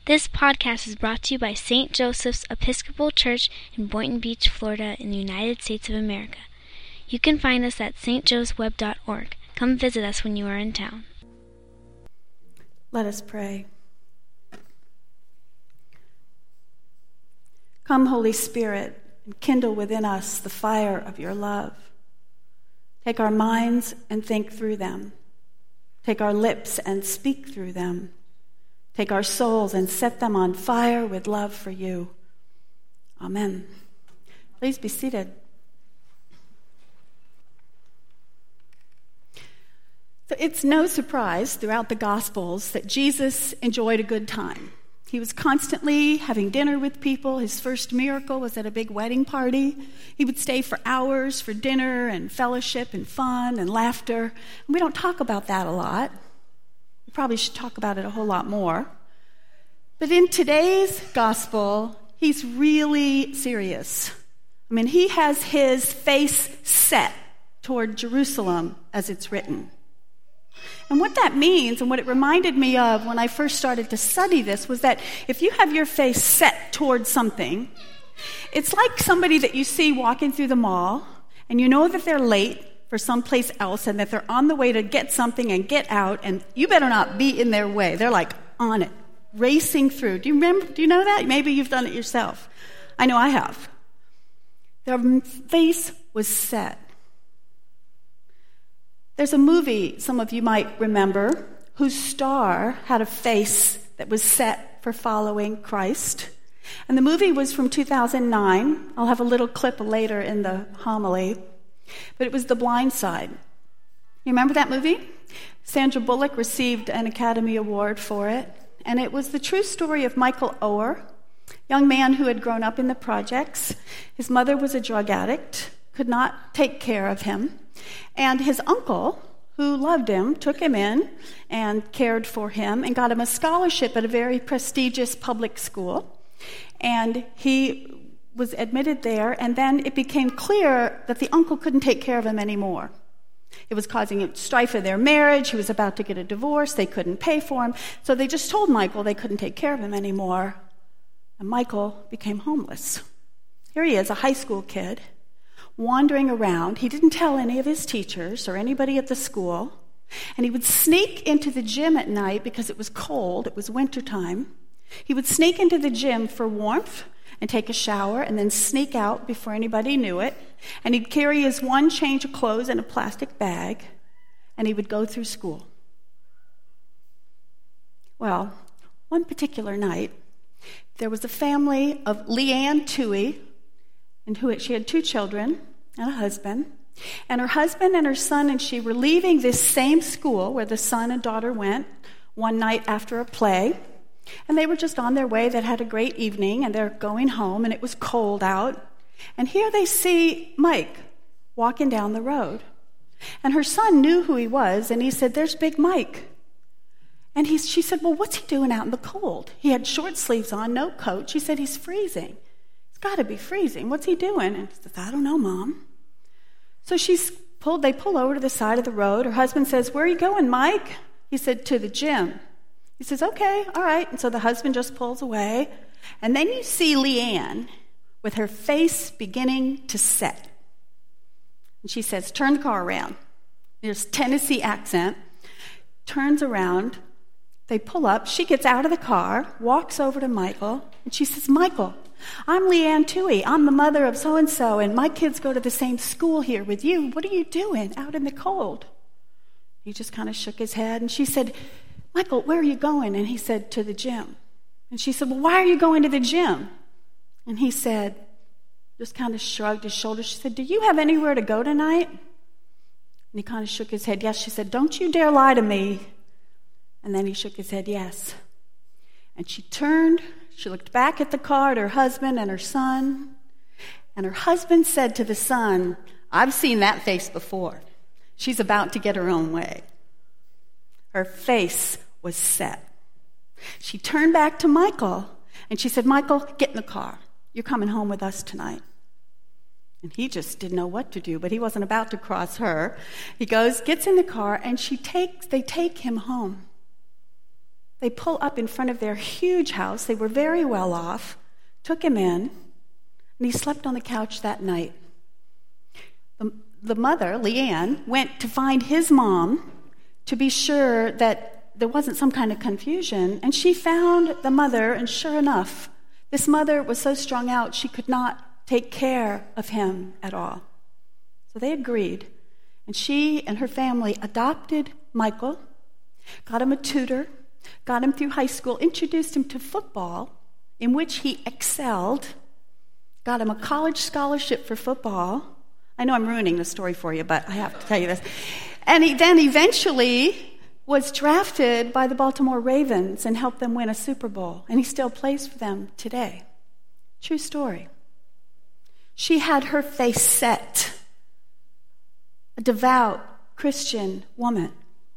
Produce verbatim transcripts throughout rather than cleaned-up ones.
This podcast is brought to you by Saint Joseph's Episcopal Church in Boynton Beach, Florida, in the United States of America. You can find us at s t joes web dot org. Come visit us when you are in town. Let us pray. Come, Holy Spirit, and kindle within us the fire of your love. Take our minds and think through them. Take our lips and speak through them. Take our souls and set them on fire with love for you. Amen. Please be seated. So it's no surprise throughout the Gospels that Jesus enjoyed a good time. He was constantly having dinner with people. His first miracle was at a big wedding party. He would stay for hours for dinner and fellowship and fun and laughter. And we don't talk about that a lot. We probably should talk about it a whole lot more. But in today's gospel, he's really serious. I mean, he has his face set toward Jerusalem as it's written. And what that means, and what it reminded me of when I first started to study this, was that if you have your face set towards something, it's like somebody that you see walking through the mall, and you know that they're late for someplace else, and that they're on the way to get something and get out, and you better not be in their way. They're like on it, racing through. Do you remember? Do you know that? Maybe you've done it yourself. I know I have. Their face was set. There's a movie some of you might remember whose star had a face that was set for following Christ. And the movie was from two thousand nine. I'll have a little clip later in the homily. But it was The Blind Side. You remember that movie? Sandra Bullock received an Academy Award for it. And it was the true story of Michael Oher, a young man who had grown up in the projects. His mother was a drug addict, could not take care of him. And his uncle, who loved him, took him in and cared for him and got him a scholarship at a very prestigious public school. And he was admitted there, and then it became clear that the uncle couldn't take care of him anymore. It was causing strife in their marriage. He was about to get a divorce. They couldn't pay for him. So they just told Michael they couldn't take care of him anymore. And Michael became homeless. Here he is, a high school kid, wandering around. He didn't tell any of his teachers or anybody at the school. And he would sneak into the gym at night because it was cold. It was wintertime. He would sneak into the gym for warmth and take a shower and then sneak out before anybody knew it. And he'd carry his one change of clothes in a plastic bag, and he would go through school. Well, one particular night, there was a family of Leanne Toohey, and who she had two children and a husband. And her husband and her son and she were leaving this same school where the son and daughter went one night after a play. And they were just on their way. They'd had a great evening, and they're going home, and it was cold out. And here they see Mike walking down the road. And her son knew who he was, and he said, "There's Big Mike." And he, she said, "Well, what's he doing out in the cold?" He had short sleeves on, no coat. She said, "He's freezing. It's got to be freezing. What's he doing?" And he says, "I don't know, Mom." So she's pulled. They pull over to the side of the road. Her husband says, "Where are you going, Mike?" He said, "To the gym." He says, "Okay, all right." And so the husband just pulls away. And then you see Leanne with her face beginning to set. And she says, "Turn the car around." There's Tennessee accent. Turns around. They pull up. She gets out of the car, walks over to Michael, and she says, "Michael, I'm Leanne Toohey. I'm the mother of so-and-so, and my kids go to the same school here with you. What are you doing out in the cold?" He just kind of shook his head, and she said, "Michael, where are you going?" And he said, "To the gym." And she said, "Well, why are you going to the gym?" And he said, just kind of shrugged his shoulders. She said, "Do you have anywhere to go tonight?" And he kind of shook his head, yes. She said, "Don't you dare lie to me." And then he shook his head, yes. And she turned, she looked back at the car at her husband and her son. And her husband said to the son, "I've seen that face before. She's about to get her own way." Her face was set. She turned back to Michael, and she said, "Michael, get in the car. You're coming home with us tonight." And he just didn't know what to do, but he wasn't about to cross her. He goes, gets in the car, and she takes. they take him home. They pull up in front of their huge house. They were very well off, took him in, and he slept on the couch that night. The, the mother, Leanne, went to find his mom to be sure that there wasn't some kind of confusion, and she found the mother, and sure enough, this mother was so strung out she could not take care of him at all. So they agreed, and she and her family adopted Michael, got him a tutor, got him through high school, introduced him to football, in which he excelled, got him a college scholarship for football. I know I'm ruining the story for you, but I have to tell you this. And he then eventually was drafted by the Baltimore Ravens and helped them win a Super Bowl, and he still plays for them today. True story. She had her face set, a devout Christian woman.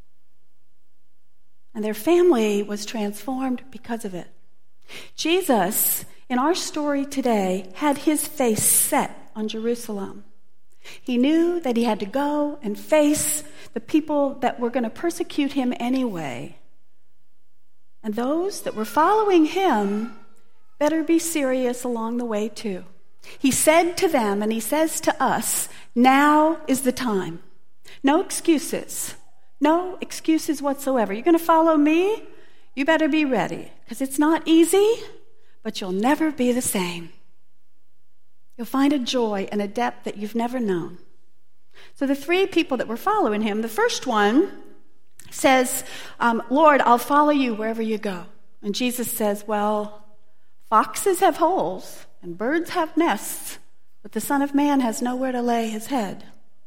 And their family was transformed because of it. Jesus, in our story today, had his face set on Jerusalem. He knew that he had to go and face the people that were going to persecute him anyway. And those that were following him better be serious along the way too. He said to them, and he says to us, now is the time. No excuses. No excuses whatsoever. You're going to follow me? You better be ready, because it's not easy, but you'll never be the same. You'll find a joy and a depth that you've never known. So the three people that were following him, the first one says, um, Lord, I'll follow you wherever you go. And Jesus says, well, foxes have holes and birds have nests, but the Son of Man has nowhere to lay his head.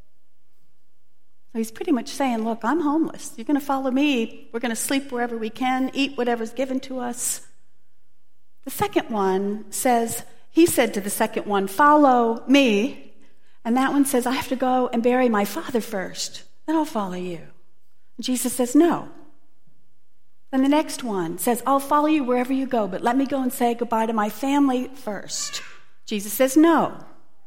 So he's pretty much saying, look, I'm homeless. You're going to follow me. We're going to sleep wherever we can, eat whatever's given to us. The second one says, he said to the second one, follow me. And that one says, I have to go and bury my father first. Then I'll follow you. And Jesus says, no. Then the next one says, I'll follow you wherever you go, but let me go and say goodbye to my family first. Jesus says, no.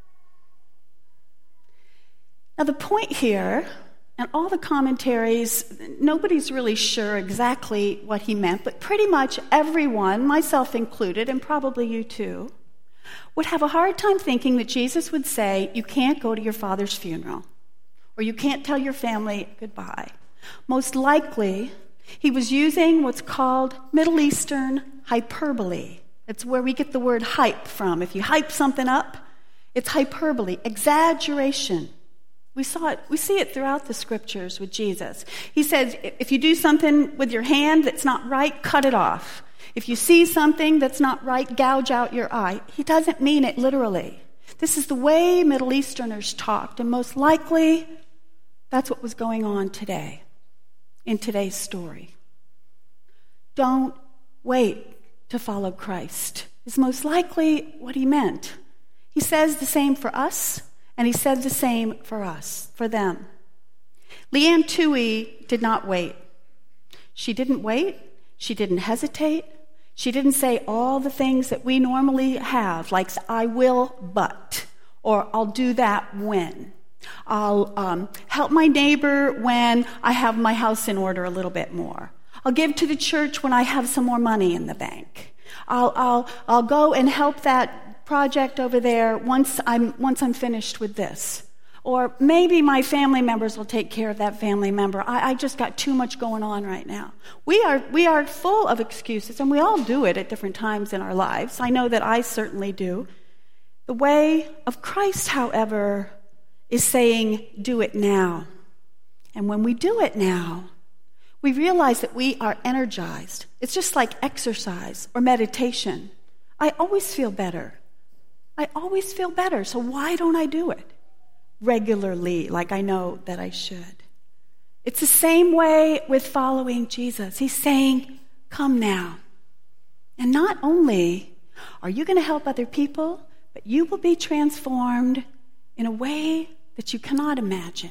Now the point here, and all the commentaries, nobody's really sure exactly what he meant, but pretty much everyone, myself included, and probably you too, would have a hard time thinking that Jesus would say, you can't go to your father's funeral, or you can't tell your family goodbye. Most likely, he was using what's called Middle Eastern hyperbole. It's where we get the word hype from. If you hype something up, it's hyperbole, exaggeration. We saw it, we see it throughout the scriptures with Jesus. He says, if you do something with your hand that's not right, cut it off. If you see something that's not right, gouge out your eye. He doesn't mean it literally. This is the way Middle Easterners talked, and most likely that's what was going on today, in today's story. Don't wait to follow Christ is most likely what he meant. He says the same for us, and he said the same for us, for them. Leanne Toohey did not wait. She didn't wait. She didn't hesitate. She didn't say all the things that we normally have, like I will, but, or I'll do that when. I'll um, help my neighbor when I have my house in order a little bit more. I'll give to the church when I have some more money in the bank. I'll I'll I'll go and help that project over there once I'm once I'm finished with this. Or maybe my family members will take care of that family member. I, I just got too much going on right now. We are we are full of excuses, and we all do it at different times in our lives. I know that I certainly do. The way of Christ, however, is saying, do it now. And when we do it now, we realize that we are energized. It's just like exercise or meditation. I always feel better. I always feel better, so why don't I do it regularly like I know that I should? It's the same way with following Jesus. He's saying, come now. And not only are you going to help other people, but you will be transformed in a way that you cannot imagine.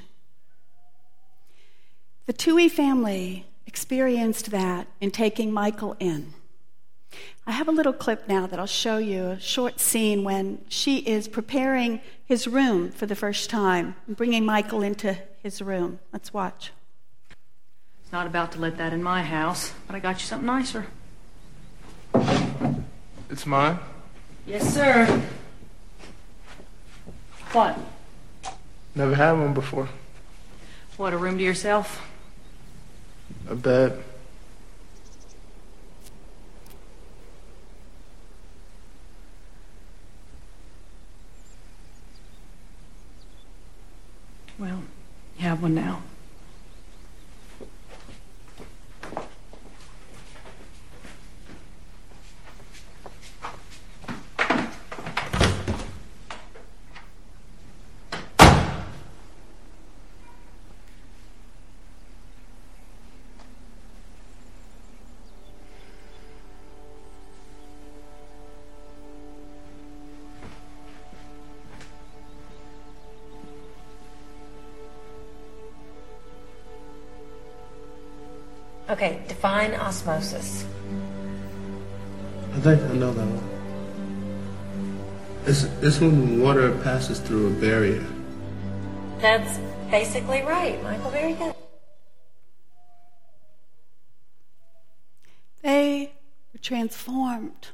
The Toohey family experienced that in taking Michael in. I have a little clip now that I'll show you, a short scene when she is preparing his room for the first time, and bringing Michael into his room. Let's watch. Not about to let that in my house, but I got you something nicer. It's mine? Yes, sir. What? Never had one before. What, a room to yourself? A bed. Well, you have one now. Okay, define osmosis. I think I know that one. It's, it's when water passes through a barrier. That's basically right, Michael. Very good. They were transformed.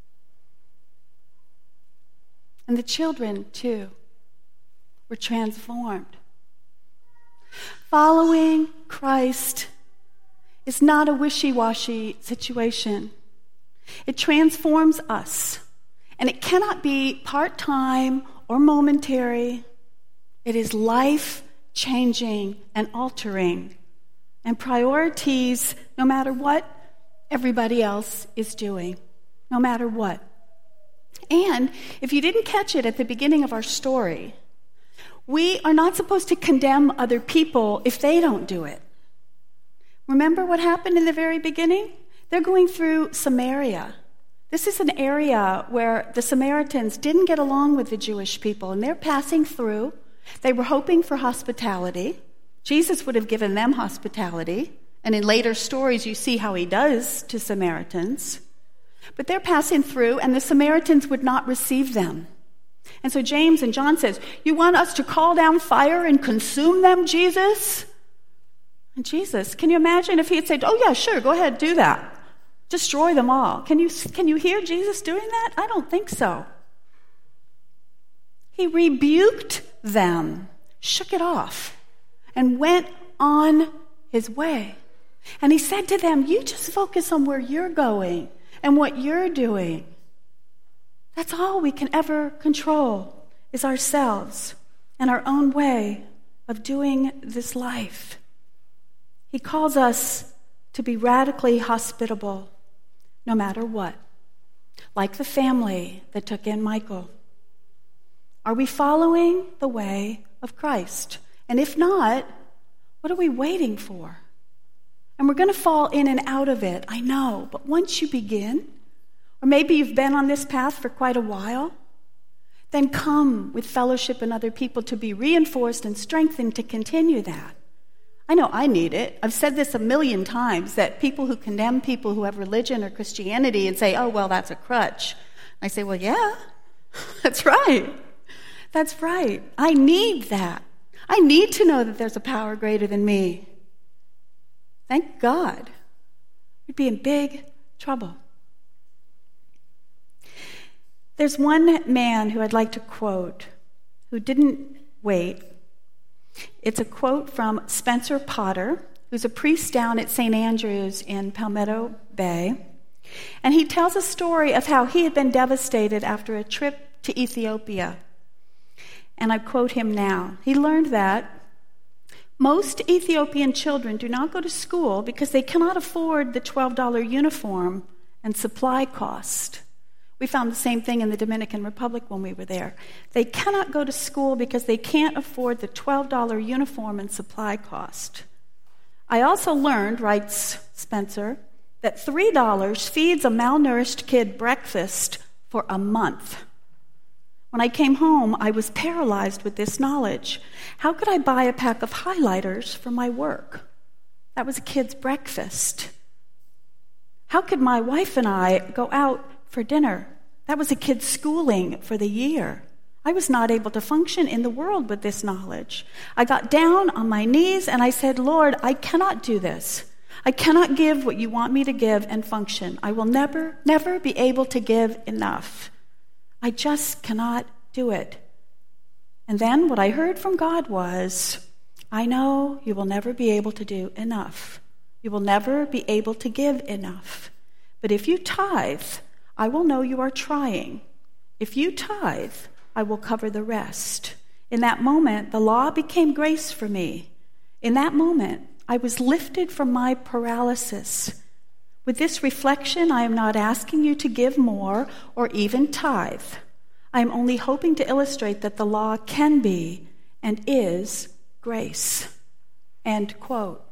And the children, too, were transformed. Following Christ is not a wishy-washy situation. It transforms us. And it cannot be part-time or momentary. It is life-changing and altering. And priorities no matter what everybody else is doing. No matter what. And if you didn't catch it at the beginning of our story, we are not supposed to condemn other people if they don't do it. Remember what happened in the very beginning? They're going through Samaria. This is an area where the Samaritans didn't get along with the Jewish people, and they're passing through. They were hoping for hospitality. Jesus would have given them hospitality, and in later stories you see how he does to Samaritans. But they're passing through, and the Samaritans would not receive them. And so James and John says, "You want us to call down fire and consume them, Jesus?" And Jesus, can you imagine if he had said, "Oh yeah, sure, go ahead, do that. Destroy them all." Can you, can you hear Jesus doing that? I don't think so. He rebuked them, shook it off, and went on his way. And he said to them, "You just focus on where you're going and what you're doing. That's all we can ever control is ourselves and our own way of doing this life." He calls us to be radically hospitable no matter what, like the family that took in Michael. Are we following the way of Christ? And if not, what are we waiting for? And we're going to fall in and out of it, I know, but once you begin, or maybe you've been on this path for quite a while, then come with fellowship and other people to be reinforced and strengthened to continue that. I know I need it. I've said this a million times, that people who condemn people who have religion or Christianity and say, "Oh, well, that's a crutch." I say, well, yeah, that's right. That's right. I need that. I need to know that there's a power greater than me. Thank God. We'd be in big trouble. There's one man who I'd like to quote who didn't wait. It's a quote from Spencer Potter, who's a priest down at Saint Andrews in Palmetto Bay. And he tells a story of how he had been devastated after a trip to Ethiopia. And I quote him now. He learned that most Ethiopian children do not go to school because they cannot afford the twelve dollars uniform and supply cost. We found the same thing in the Dominican Republic when we were there. They cannot go to school because they can't afford the twelve dollars uniform and supply cost. I also learned, writes Spencer, that three dollars feeds a malnourished kid breakfast for a month. When I came home, I was paralyzed with this knowledge. How could I buy a pack of highlighters for my work? That was a kid's breakfast. How could my wife and I go out for dinner? That was a kid's schooling for the year. I was not able to function in the world with this knowledge. I got down on my knees and I said, "Lord, I cannot do this. I cannot give what you want me to give and function. I will never, never be able to give enough. I just cannot do it. And then what I heard from God was, I know you will never be able to do enough. You will never be able to give enough. But if you tithe, I will know you are trying. If you tithe, I will cover the rest. In that moment, the law became grace for me. In that moment, I was lifted from my paralysis. With this reflection, I am not asking you to give more or even tithe. I am only hoping to illustrate that the law can be and is grace. End quote.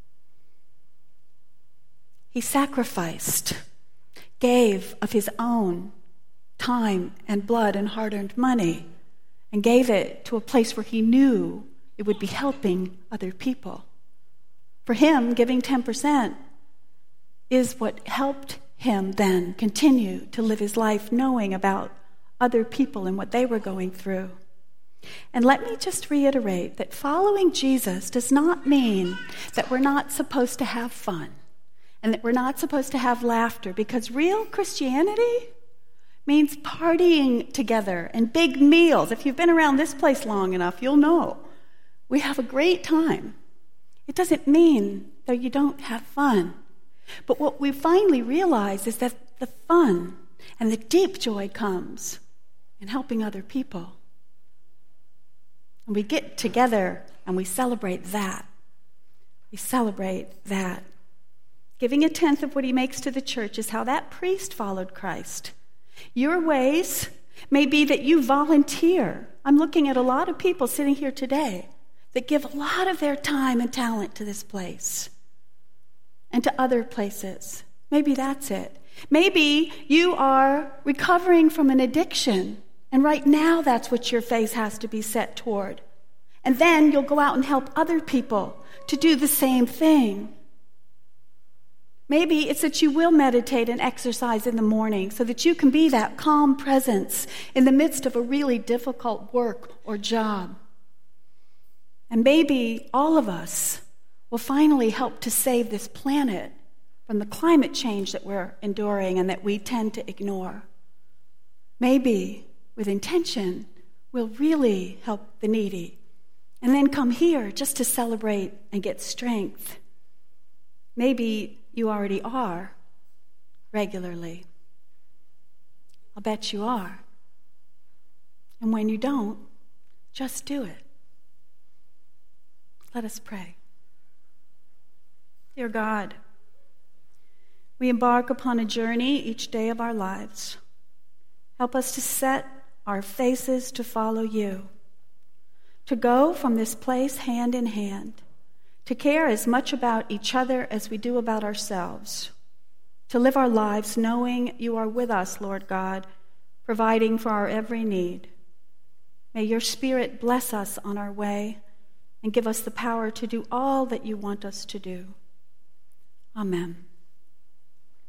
He sacrificed, gave of his own time and blood and hard-earned money, and gave it to a place where he knew it would be helping other people. For him, giving ten percent is what helped him then continue to live his life knowing about other people and what they were going through. And let me just reiterate that following Jesus does not mean that we're not supposed to have fun and that we're not supposed to have laughter, because real Christianity means partying together and big meals. If you've been around this place long enough, you'll know we have a great time. It doesn't mean that you don't have fun. But what we finally realize is that the fun and the deep joy comes in helping other people. And we get together and we celebrate that. We celebrate that. Giving a tenth of what he makes to the church is how that priest followed Christ. Your ways may be that you volunteer. I'm looking at a lot of people sitting here today that give a lot of their time and talent to this place and to other places. Maybe that's it. Maybe you are recovering from an addiction, and right now that's what your face has to be set toward. And then you'll go out and help other people to do the same thing. Maybe it's that you will meditate and exercise in the morning so that you can be that calm presence in the midst of a really difficult work or job. And maybe all of us will finally help to save this planet from the climate change that we're enduring and that we tend to ignore. Maybe, with intention, we'll really help the needy and then come here just to celebrate and get strength. Maybe you already are regularly. I'll bet you are. And when you don't, just do it. Let us pray. Dear God, we embark upon a journey each day of our lives. Help us to set our faces to follow you, to go from this place hand in hand, to care as much about each other as we do about ourselves, to live our lives knowing you are with us, Lord God, providing for our every need. May your Spirit bless us on our way and give us the power to do all that you want us to do. Amen.